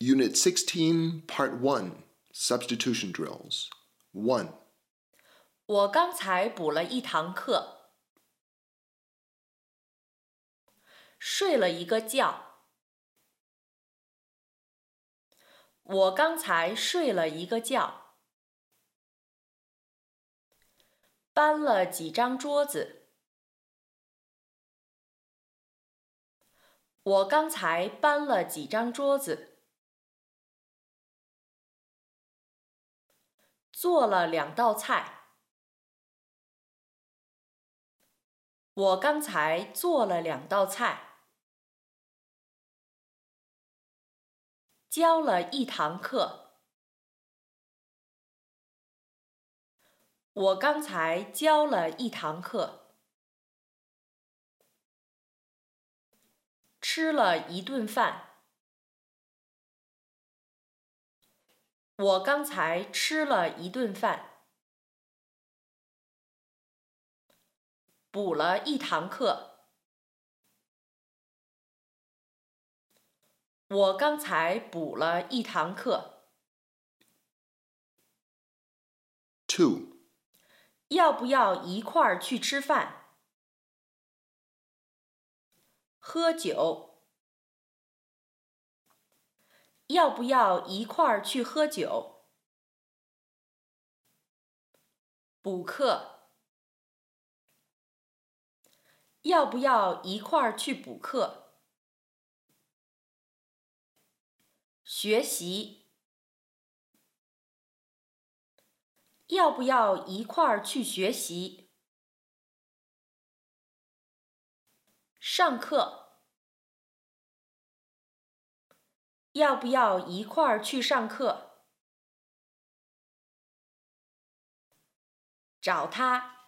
Unit 16, Part 1, Substitution Drills. 1. 我刚才补了一堂课，睡了一个觉。我刚才睡了一个觉，搬了几张桌子。我刚才搬了几张桌子，做了2道菜。我刚才做了2道菜，教了1堂课。我刚才教了1堂课，吃了1顿饭。我刚才吃了1顿饭，补了1堂课。我刚才补了1堂课。 2. 要不要一块儿去吃饭？喝酒。要不要一块儿去喝酒？补课。要不要一块儿去补课？学习。要不要一块儿去学习？上课。要不要一块儿去上课？找他。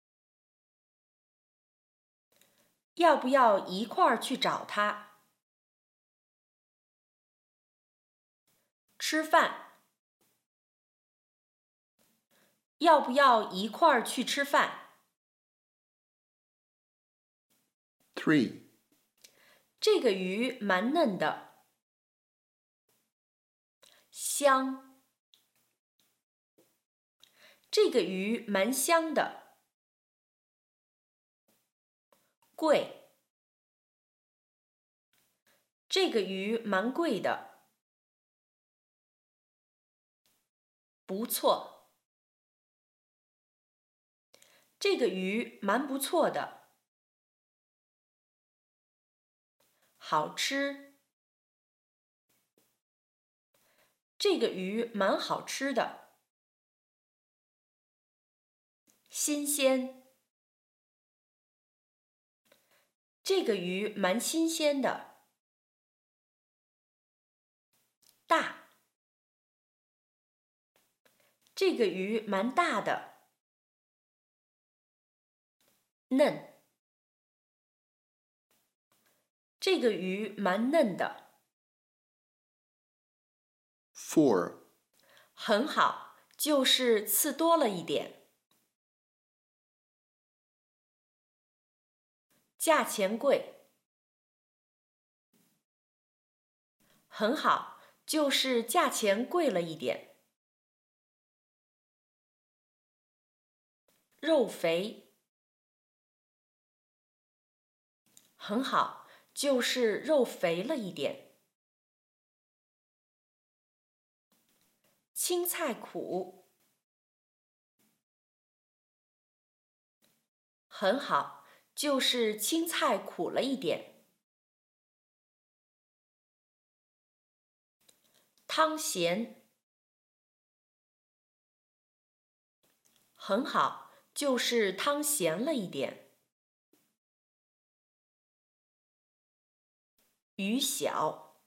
要不要一块儿去找他？吃饭。要不要一块儿去吃饭？ 3. 这个鱼蛮嫩的，香。这个鱼蛮香的，贵。这个鱼蛮贵的，不错。这个鱼蛮不错的，好吃。这个鱼蛮好吃的，新鲜。这个鱼蛮新鲜的，大。这个鱼蛮大的，嫩。这个鱼蛮嫩的， 4. 很好，就是刺多了一点。价钱贵，很好，就是价钱贵了一点。肉肥，很好，就是肉肥了一点。青菜苦，很好，就是青菜苦了一点。汤咸，很好，就是汤咸了一点。鱼小，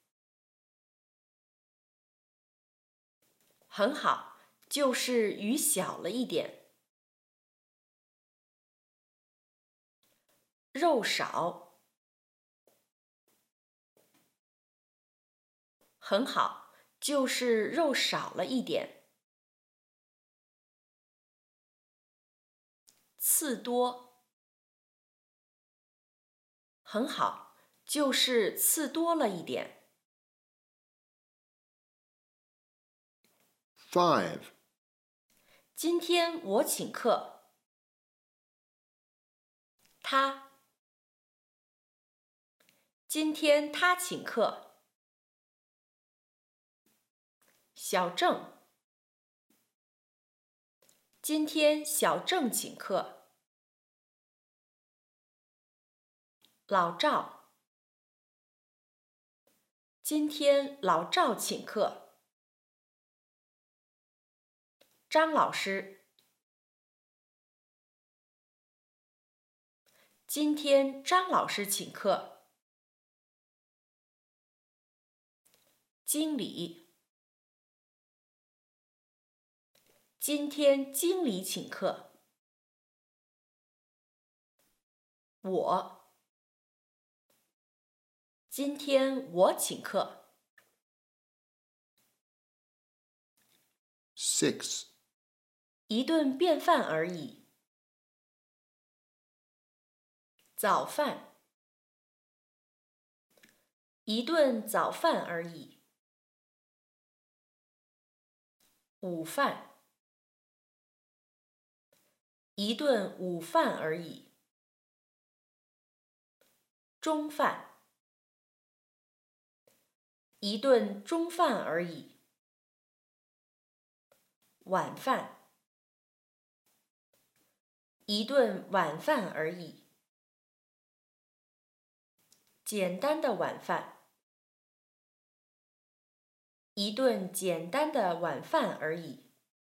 很好，就是鱼小了一点。肉少，很好，就是肉少了一点。刺多，很好，就是刺多了一点。 5. 今天我请客。他。今天他请客。小郑。今天小郑请客。老赵。今天老赵请客。张老师。今天张老师请客。经理。今天经理请客。我。今天我请客。 6. 一顿便饭而已。早饭。一顿早饭而已。午饭。一顿午饭而已。中饭。一顿中饭而已。晚饭。一顿晚饭而已。简单的晚饭。一顿简单的晚饭而已。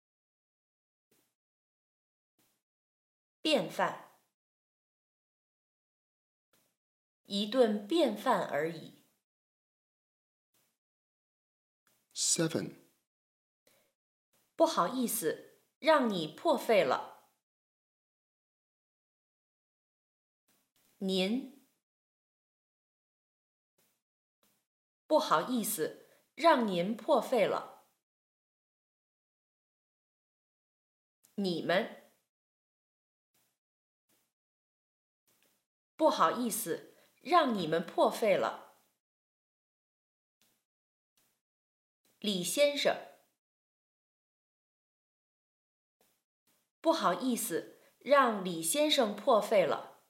便饭。一顿便饭而已。 7. 不好意思，让你破费了。您。不好意思，让您破费了。你们。不好意思，让你们破费了。李先生。不好意思，让李先生破费了。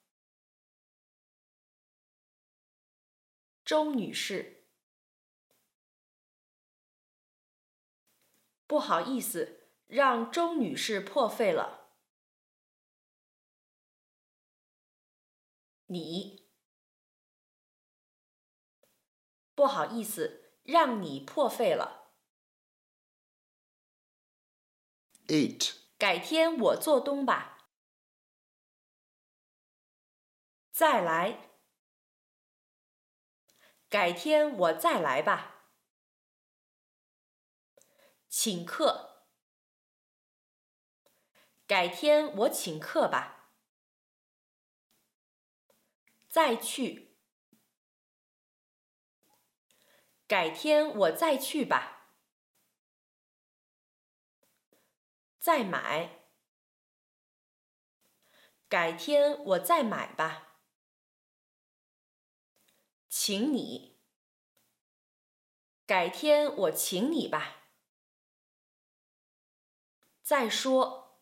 周女士。不好意思，让周女士破费了。你。不好意思，让你破费了。 8. 改天我做东吧。再来。改天我再来吧。请客。改天我请客吧。再去。改天我再去吧。再买。改天我再买吧。请你。改天我请你吧。再说。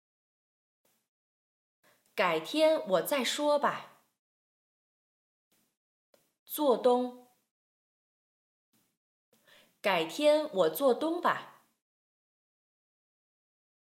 改天我再说吧。做东。改天我做东吧。